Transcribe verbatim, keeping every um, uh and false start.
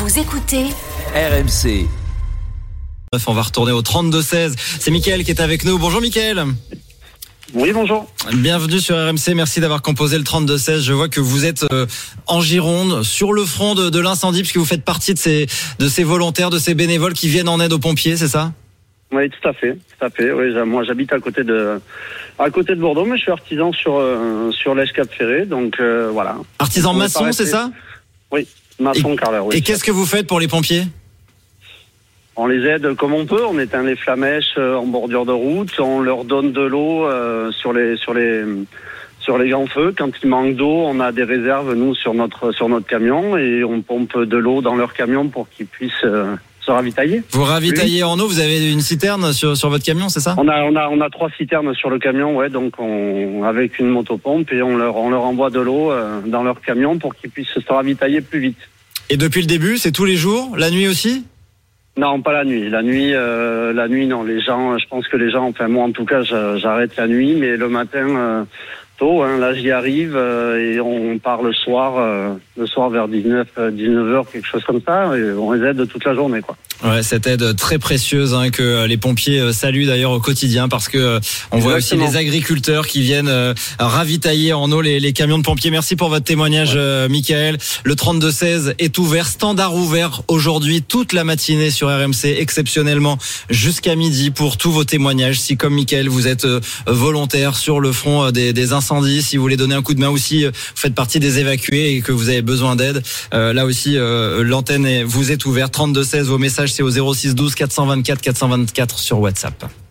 Vous écoutez R M C. On va retourner au trente-deux seize. C'est Mickaël qui est avec nous. Bonjour Mickaël. Oui, bonjour. Bienvenue sur R M C. Merci d'avoir composé le trente-deux seize. Je vois que vous êtes euh, en Gironde, sur le front de, de l'incendie, puisque vous faites partie de ces, de ces volontaires, de ces bénévoles qui viennent en aide aux pompiers, c'est ça ? Oui, tout à fait, tout à fait. Oui, moi, j'habite à côté de, à côté de Bordeaux, mais je suis artisan sur euh, sur l'Èche Cap Ferré, donc euh, voilà. Artisan maçon, c'est ça ? Oui, maçon, carreleur. Oui. Et qu'est-ce que vous faites pour les pompiers ? On les aide comme on peut. On éteint les flamèches euh, en bordure de route. On leur donne de l'eau euh, sur les sur les sur les grands feux. Quand il manque d'eau, on a des réserves nous sur notre sur notre camion et on pompe de l'eau dans leur camion pour qu'ils puissent euh, se ravitailler. Vous ravitaillez oui. en eau. Vous avez une citerne sur sur votre camion, c'est ça ? On a on a on a trois citernes sur le camion, ouais. Donc on avec une motopompe et on leur on leur envoie de l'eau euh, dans leur camion pour qu'ils puissent se ravitailler plus vite. Et depuis le début, c'est tous les jours, la nuit aussi ? Non, pas la nuit. La nuit, euh, la nuit, non. Les gens, je pense que les gens, enfin moi en tout cas, j'arrête la nuit, mais le matin euh, tôt, hein, là j'y arrive euh, et on part le soir, euh, le soir vers dix-neuf heures, quelque chose comme ça. Et on les aide toute la journée, quoi. Ouais, cette aide très précieuse hein, que les pompiers saluent d'ailleurs au quotidien parce que on voit aussi les agriculteurs qui viennent euh, ravitailler en eau les, les camions de pompiers. Merci pour votre témoignage, ouais. euh, Mickaël. Le trente-deux seize est ouvert, standard ouvert aujourd'hui toute la matinée sur R M C, exceptionnellement jusqu'à midi pour tous vos témoignages. Si comme Mickaël vous êtes euh, volontaire sur le front euh, des, des incendies, si vous voulez donner un coup de main aussi, euh, vous faites partie des évacués et que vous avez besoin d'aide, euh, là aussi euh, l'antenne est, vous est ouverte. trente-deux seize, vos messages c'est au zéro six douze quatre cent vingt-quatre quatre cent vingt-quatre sur WhatsApp.